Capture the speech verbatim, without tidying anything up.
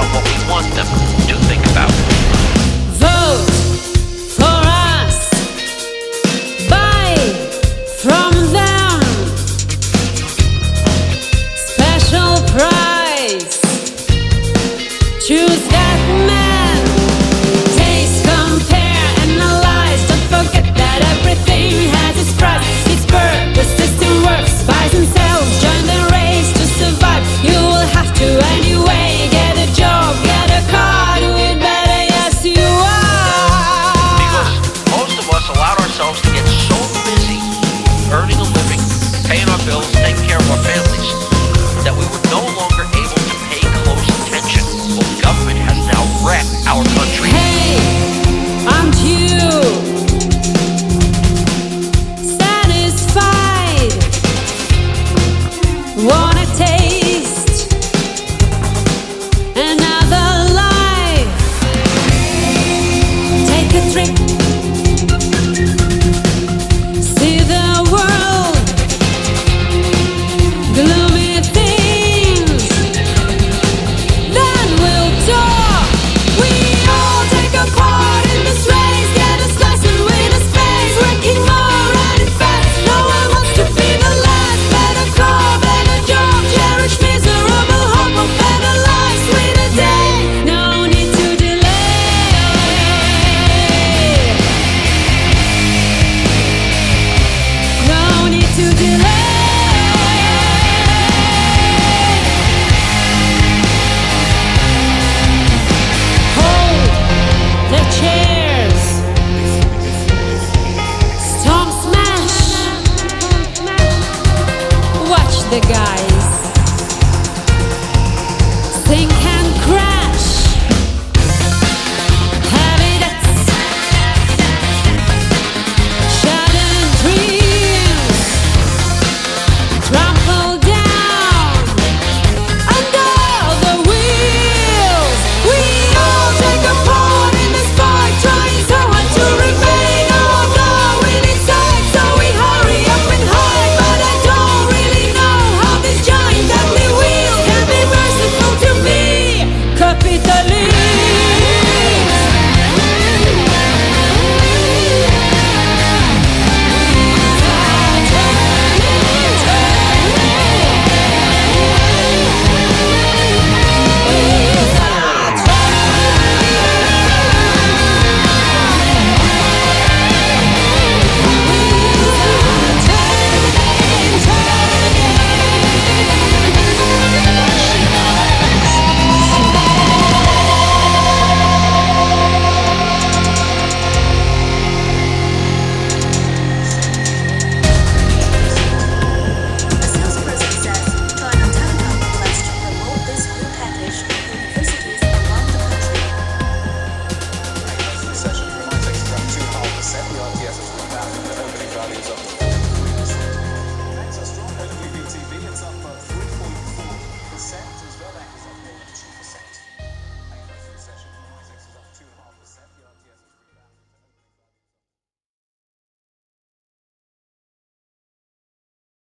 what we want them to think about. Vote for us. Buy from them. Special prize. Choose that man. Taste, compare, analyze. Don't forget that everything has its price. Its purpose, system works. Buys and sells. Join the race to survive. You will have to anyway. Get a job, get a car, do it better, yes you are. Because most of us allowed ourselves to get so busy earning a living, paying our bills, taking care of our families, that we were no longer able to pay close attention. Well, the government has now wrecked our country. Hey, aren't you satisfied? Wanna taste another life? Take a trip, see the world, gloomy things, then we'll talk. We all take a part in this race, get a slice and win a space, working more, running fast, no one wants to be the last. Better car, better job, cherish miserable hope of better life, sweeter day, no need to delay. No need to delay. Hold the chairs. Storm smash. Watch the guys.